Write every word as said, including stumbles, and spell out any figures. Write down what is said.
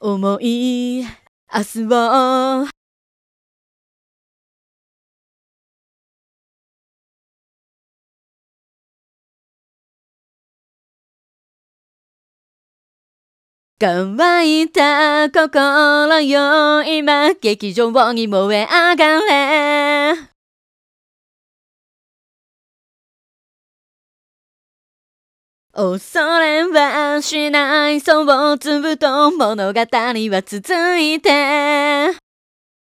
重い明日を乾いた心よ今劇場に燃え上がれ恐れはしないそうずっと物語は続いて